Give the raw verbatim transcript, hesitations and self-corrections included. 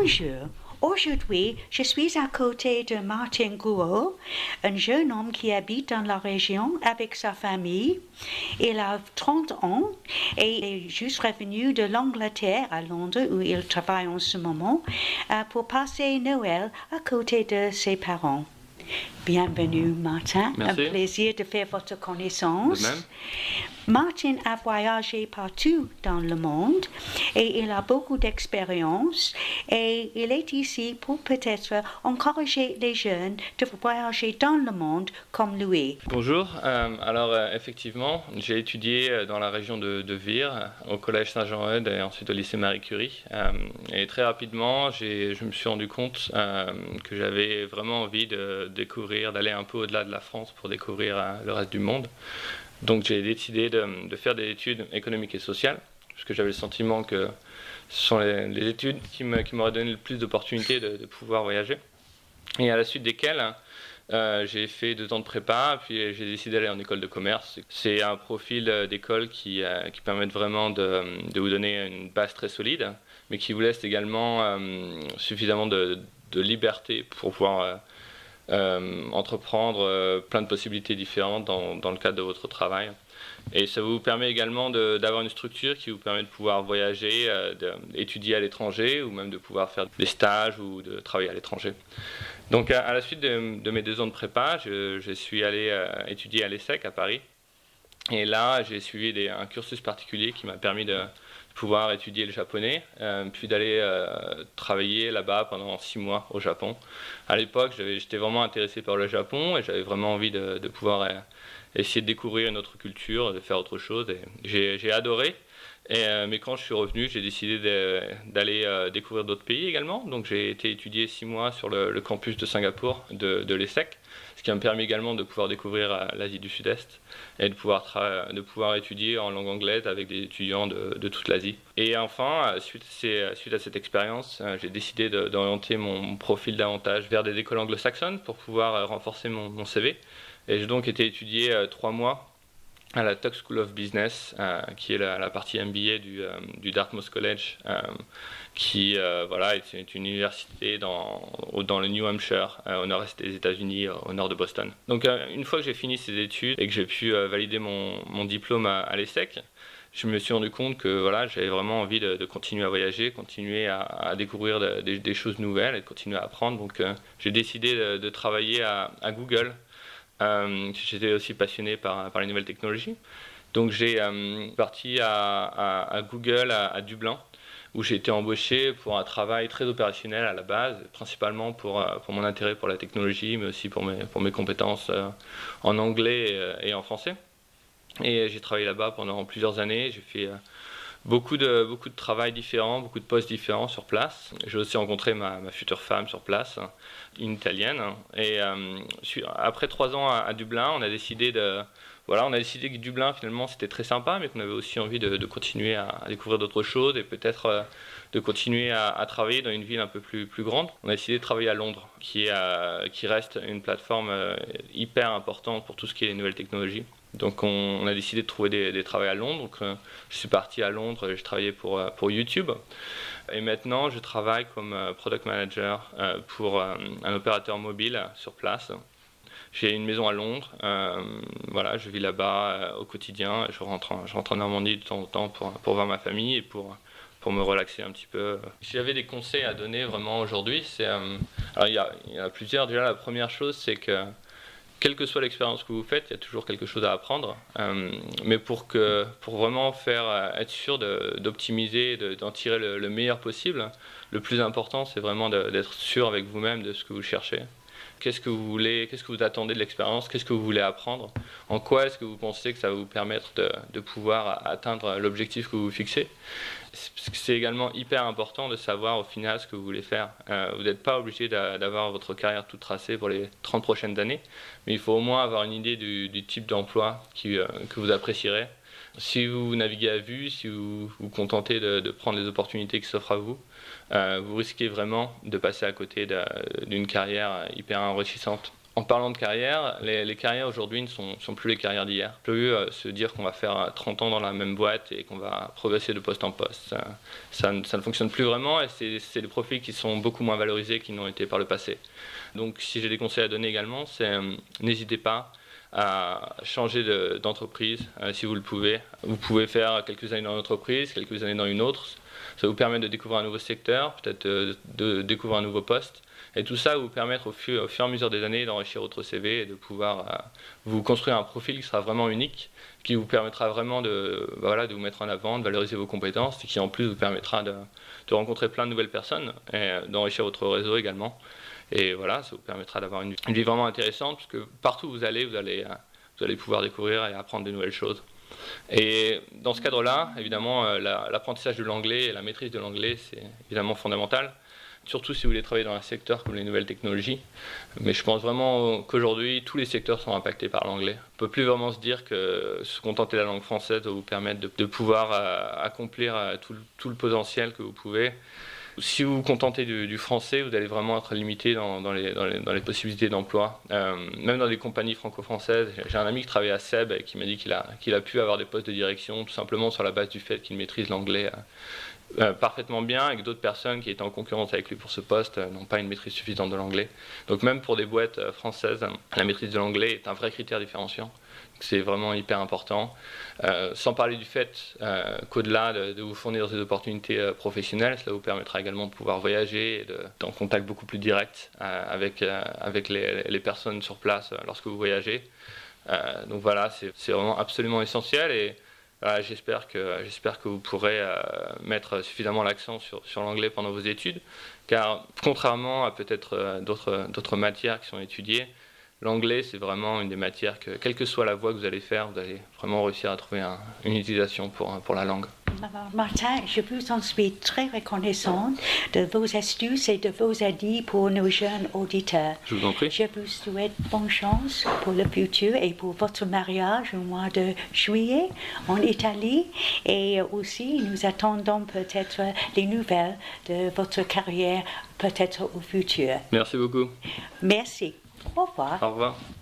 Bonjour. Aujourd'hui, je suis à côté de Martin Gouault, un jeune homme qui habite dans la région avec sa famille. Il a trente ans et est juste revenu de l'Angleterre à Londres où il travaille en ce moment euh, pour passer Noël à côté de ses parents. Bienvenue Martin, Merci. Un plaisir de faire votre connaissance. De même. Martin a voyagé partout dans le monde et il a beaucoup d'expérience et il est ici pour peut-être encourager les jeunes de voyager dans le monde comme lui. Bonjour, euh, alors euh, effectivement, j'ai étudié euh, dans la région de, de Vire, au collège Saint-Jean-Eudes et ensuite au lycée Marie Curie. Euh, et très rapidement, j'ai, je me suis rendu compte euh, que j'avais vraiment envie de découvrir, d'aller un peu au-delà de la France pour découvrir euh, le reste du monde. Donc j'ai décidé de, de faire des études économiques et sociales, parce que j'avais le sentiment que ce sont les, les études qui, me, qui m'auraient donné le plus d'opportunités de, de pouvoir voyager. Et à la suite desquelles, euh, j'ai fait deux ans de prépa, puis j'ai décidé d'aller en école de commerce. C'est un profil d'école qui, euh, qui permet vraiment de, de vous donner une base très solide, mais qui vous laisse également euh, suffisamment de, de liberté pour pouvoir... Euh, Euh, entreprendre euh, plein de possibilités différentes dans, dans le cadre de votre travail. Et ça vous permet également de, d'avoir une structure qui vous permet de pouvoir voyager, euh, d'étudier à l'étranger ou même de pouvoir faire des stages ou de travailler à l'étranger. Donc à, à la suite de, de mes deux ans de prépa, je, je suis allé euh, étudier à l'ESSEC à Paris. Et là, j'ai suivi des, un cursus particulier qui m'a permis de pouvoir étudier le japonais, euh, puis d'aller euh, travailler là-bas pendant six mois au Japon. À l'époque, j'avais, j'étais vraiment intéressé par le Japon et j'avais vraiment envie de, de pouvoir euh, essayer de découvrir une autre culture, de faire autre chose. Et j'ai, j'ai adoré. Et, euh, mais quand je suis revenu, j'ai décidé de, d'aller euh, découvrir d'autres pays également. Donc j'ai été étudier six mois sur le, le campus de Singapour de, de l'ESSEC, ce qui m'a permis également de pouvoir découvrir euh, l'Asie du Sud-Est et de pouvoir, tra- de pouvoir étudier en langue anglaise avec des étudiants de, de toute l'Asie. Et enfin, suite, c'est, suite à cette expérience, euh, j'ai décidé de, d'orienter mon, mon profil davantage vers des écoles anglo-saxonnes pour pouvoir euh, renforcer mon, mon C V. Et j'ai donc été étudier euh, trois mois à la Tuck School of Business, euh, qui est la, la partie M B A du, euh, du Dartmouth College, euh, qui euh, voilà, est, est une université dans, dans le New Hampshire, euh, au nord-est des États-Unis, au nord de Boston. Donc euh, une fois que j'ai fini ces études et que j'ai pu euh, valider mon, mon diplôme à, à l'ESSEC, je me suis rendu compte que voilà, j'avais vraiment envie de, de continuer à voyager, continuer à, à découvrir de, de, des choses nouvelles et de continuer à apprendre. Donc euh, j'ai décidé de, de travailler à, à Google. Euh, j'étais aussi passionné par, par les nouvelles technologies. Donc j'ai euh, parti à, à, à Google à, à Dublin, où j'ai été embauché pour un travail très opérationnel à la base, principalement pour, pour mon intérêt pour la technologie, mais aussi pour mes, pour mes compétences euh, en anglais et, et en français. Et j'ai travaillé là-bas pendant plusieurs années. J'ai fait euh, beaucoup de, beaucoup de travail différents, beaucoup de postes différents sur place. J'ai aussi rencontré ma, ma future femme sur place, une italienne. Et euh, après trois ans à, à Dublin, on a décidé de... Voilà, on a décidé que Dublin, finalement, c'était très sympa, mais qu'on avait aussi envie de, de continuer à, à découvrir d'autres choses et peut-être euh, de continuer à, à travailler dans une ville un peu plus, plus grande. On a décidé de travailler à Londres, qui, est, euh, qui reste une plateforme euh, hyper importante pour tout ce qui est les nouvelles technologies. Donc on, on a décidé de trouver des, des travaux à Londres. Donc euh, je suis parti à Londres, j'ai travaillé pour, euh, pour YouTube. Et maintenant, je travaille comme euh, product manager euh, pour euh, un opérateur mobile sur place. J'ai une maison à Londres, euh, voilà, je vis là-bas euh, au quotidien, je rentre, en, je rentre en Normandie de temps en temps pour, pour voir ma famille et pour, pour me relaxer un petit peu. Si j'avais des conseils à donner vraiment aujourd'hui, c'est, euh, alors il y, a, il y en a plusieurs. Déjà, la première chose, c'est que quelle que soit l'expérience que vous faites, il y a toujours quelque chose à apprendre. Euh, mais pour, que, pour vraiment faire, être sûr de, d'optimiser, de, d'en tirer le, le meilleur possible, le plus important, c'est vraiment de, d'être sûr avec vous-même de ce que vous cherchez. Qu'est-ce que vous voulez, qu'est-ce que vous attendez de l'expérience, qu'est-ce que vous voulez apprendre, en quoi est-ce que vous pensez que ça va vous permettre de, de pouvoir atteindre l'objectif que vous vous fixez. C'est également hyper important de savoir au final ce que vous voulez faire. Euh, vous n'êtes pas obligé d'avoir votre carrière toute tracée pour les trente prochaines années, mais il faut au moins avoir une idée du, du type d'emploi qui, euh, que vous apprécierez. Si vous naviguez à vue, si vous vous contentez de, de prendre les opportunités qui s'offrent à vous, euh, vous risquez vraiment de passer à côté d'une carrière hyper enrichissante. En parlant de carrière, les, les carrières aujourd'hui ne sont, sont plus les carrières d'hier. Plus euh, se dire qu'on va faire trente ans dans la même boîte et qu'on va progresser de poste en poste. Ça, ça, ne, ça ne fonctionne plus vraiment et c'est, c'est des profils qui sont beaucoup moins valorisés qu'ils n'ont été par le passé. Donc si j'ai des conseils à donner également, c'est euh, n'hésitez pas à changer de, d'entreprise euh, si vous le pouvez. Vous pouvez faire quelques années dans une entreprise, quelques années dans une autre. Ça vous permet de découvrir un nouveau secteur, peut-être de, de découvrir un nouveau poste. Et tout ça va vous permettre au fur, au fur et à mesure des années d'enrichir votre C V et de pouvoir euh, vous construire un profil qui sera vraiment unique, qui vous permettra vraiment de, bah voilà, de vous mettre en avant, de valoriser vos compétences et qui en plus vous permettra de, de rencontrer plein de nouvelles personnes et d'enrichir votre réseau également. Et voilà, ça vous permettra d'avoir une, une vie vraiment intéressante parce que partout où vous allez, vous allez, euh, vous allez pouvoir découvrir et apprendre de nouvelles choses. Et dans ce cadre-là, évidemment, euh, la, l'apprentissage de l'anglais et la maîtrise de l'anglais, c'est évidemment fondamental. Surtout si vous voulez travailler dans un secteur comme les nouvelles technologies. Mais je pense vraiment qu'aujourd'hui, tous les secteurs sont impactés par l'anglais. On ne peut plus vraiment se dire que se contenter de la langue française va vous permettre de, de pouvoir euh, accomplir euh, tout, tout le potentiel que vous pouvez. Si vous vous contentez du, du français, vous allez vraiment être limité dans, dans, les, dans, les, dans les possibilités d'emploi. Euh, même dans des compagnies franco-françaises, j'ai un ami qui travaille à Seb et qui m'a dit qu'il a, qu'il a pu avoir des postes de direction tout simplement sur la base du fait qu'il maîtrise l'anglais euh, Euh, parfaitement bien, et que d'autres personnes qui étaient en concurrence avec lui pour ce poste euh, n'ont pas une maîtrise suffisante de l'anglais. Donc même pour des boîtes euh, françaises, la maîtrise de l'anglais est un vrai critère différenciant. C'est vraiment hyper important. Euh, sans parler du fait euh, qu'au-delà de, de vous fournir des opportunités euh, professionnelles, cela vous permettra également de pouvoir voyager et d'être en contact beaucoup plus direct euh, avec, euh, avec les, les personnes sur place euh, lorsque vous voyagez. Euh, donc voilà, c'est, c'est vraiment absolument essentiel. Et Voilà, j'espère que, j'espère que vous pourrez euh, mettre suffisamment l'accent sur, sur l'anglais pendant vos études, car contrairement à peut-être euh, d'autres, d'autres matières qui sont étudiées, l'anglais c'est vraiment une des matières que, quelle que soit la voie que vous allez faire, vous allez vraiment réussir à trouver un, une utilisation pour, pour la langue. Martin, je vous en suis très reconnaissante de vos astuces et de vos avis pour nos jeunes auditeurs. Je vous en prie. Je vous souhaite bonne chance pour le futur et pour votre mariage au mois de juillet en Italie. Et aussi, nous attendons peut-être les nouvelles de votre carrière, peut-être au futur. Merci beaucoup. Merci. Au revoir. Au revoir.